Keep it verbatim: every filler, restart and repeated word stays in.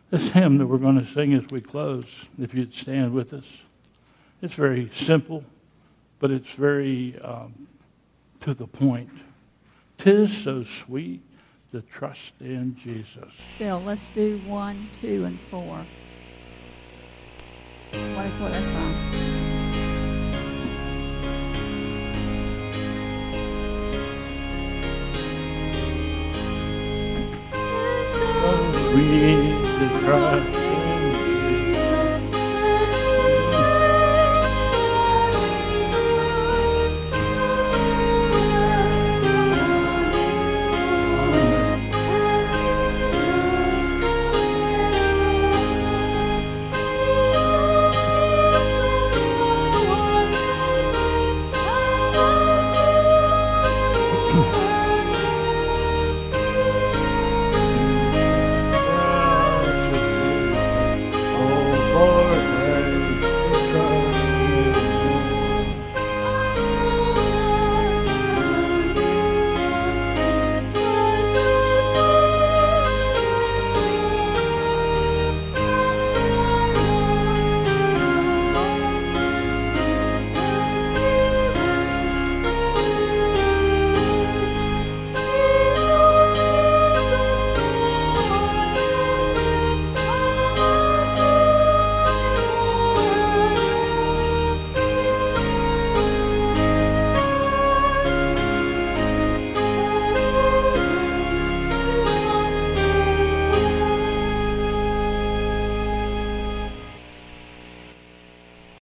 This hymn that we're going to sing as we close, if you'd stand with us. It's very simple, but it's very um, to the point. 'Tis so sweet to trust in Jesus. Bill, let's do one, two, and four. One and four, that's fine. So sweet to trust